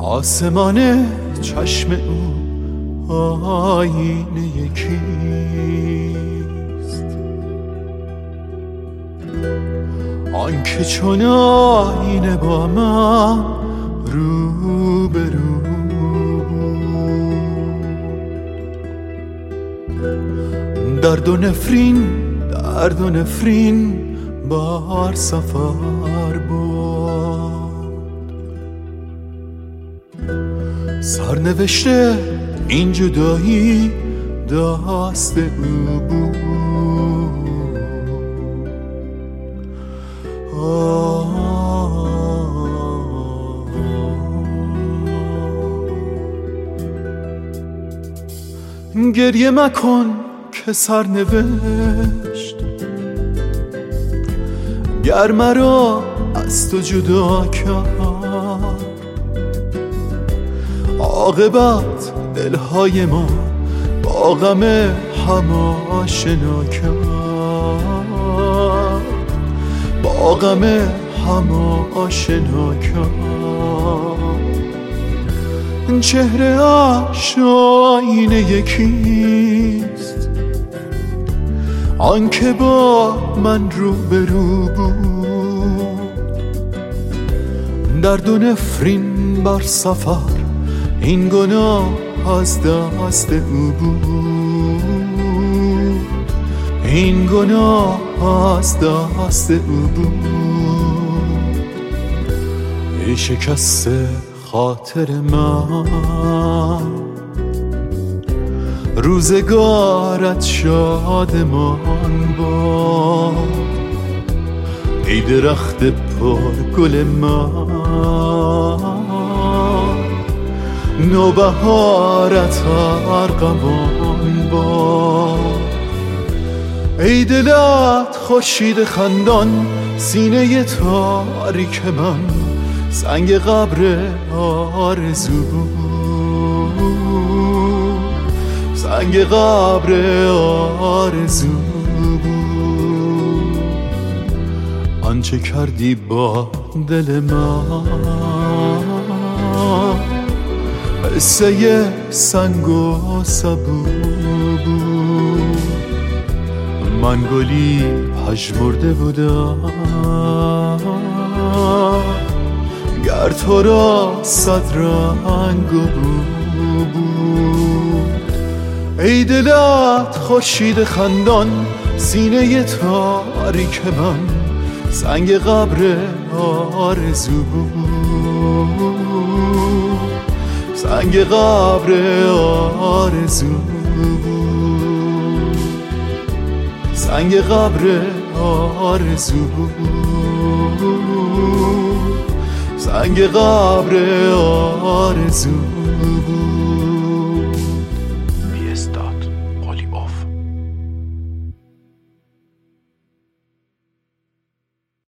آسمان چشم او آینه یکیست، آن که چون آینه با من رو به رو. درد و نفرین بار سفر بود، سرنوشته این جدایی دست او بود. گریه مکن که سرنوشت گر مرا از تو جدا کرد، عاقبت دلهای ما با غم هم آشنا کرد، با غم هم آشنا کرد. چهره اش آینه یکیست، آن که با من رو به رو بود. درد و نفرین بر سفر این گناه از دست او بود، این گناه از دست او بود. ای شکست خاطر من روزگارت شادمان باد، ای درخت پر گل من نوبهارت ارغوان باد. ای دلت خورشید خندان سینه تاریک من سنگ قبر آرزو بود، سنگ قبر آرزو بود. آنچه کردی با دل من قصه سنگ و سبو بود. من گلی پژمرده بودم گر تو را صد رنگ بود. ای دلت خورشید خندان سینه تاریک من سنگ قبر آرزو بود، سنگ قبر آرزو بود، سنگ قبر آرزو بود، سنگ قبر آرزو بود.